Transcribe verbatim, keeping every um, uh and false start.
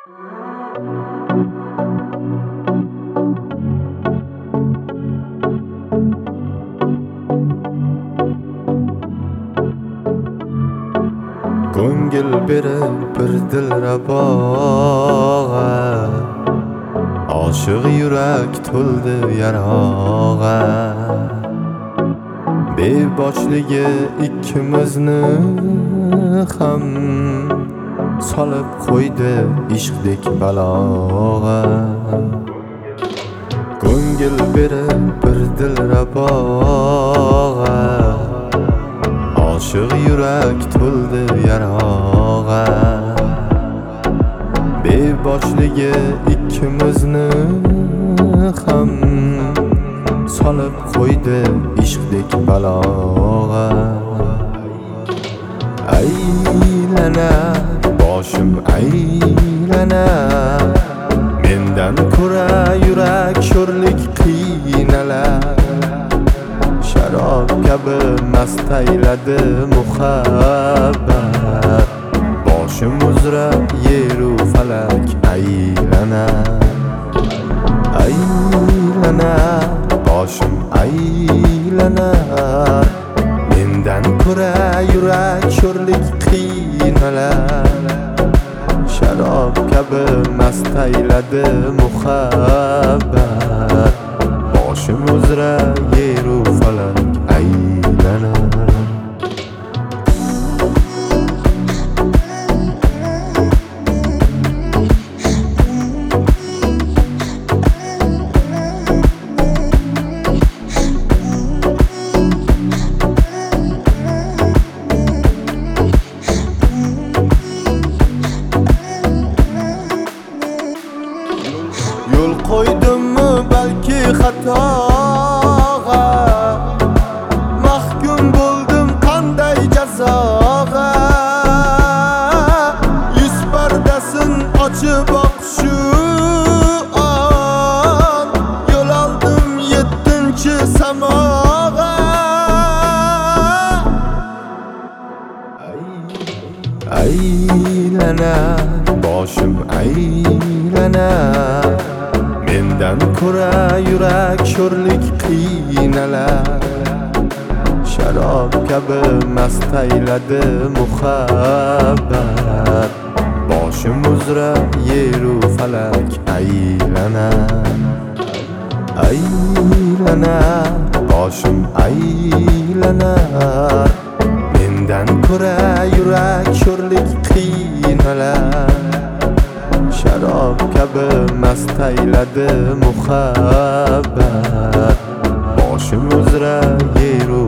Ko'ngil berib bir dilraboga, oshiq yurak to'ldi yarog'a. Beboshligi ikkimizni ham solib qo'ydi ishqdek balog'a. Ko'ngil berib bir dilraboga, oshiq yurak to'ldi yarog'a. Beboshligi ikkimizni ham solib qo'ydi ishqdek balog'a. Aylanar boshim aylanar, mendan ko'ra yurak sho'rlik qiynalar. Sharob kabi mast ayladi muhabbat, boshim uzra yeru falak aylanar. Aylanar boshim aylanar, mendan ko'ra yurak sho'rlik qiynalar. Sharob kabi mast ayladi muhabbat, boshim uzra yeru falak aylanar. Yo'l qo'ydimmi balki xatoga, mahkum bo'ldim qanday jazoga. Yuz pardasin ochib oq shu on, yo'l oldim yettinchi samoga. Aylanar boshim aylanar, mendan ko'ra yurak sho'rlik qiynalar. Sharob kabi mast ayladi muhabbat, boshim uzra yeru falak aylanar. Aylanar boshim aylanar, mendan ko'ra yurak sho'rlik qiynalar. Sharob kabi mast ayladi muhabbat, boshim uzra yeru